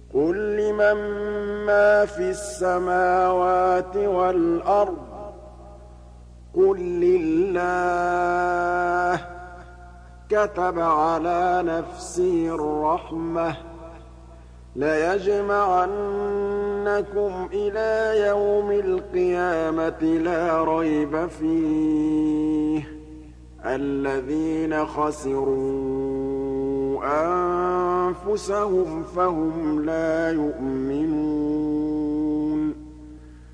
قُل لِّمَن مَّا فِي السَّمَاوَاتِ وَالْأَرْضِ ۖ قُل لِّلَّهِ ۚ كَتَبَ عَلَىٰ نَفْسِهِ الرَّحْمَةَ ۚ لَيَجْمَعَنَّكُمْ إِلَىٰ يَوْمِ الْقِيَامَةِ لَا رَيْبَ فِيهِ ۚ الَّذِينَ خَسِرُوا أَنفُسَهُمْ فَهُمْ لَا يُؤْمِنُونَ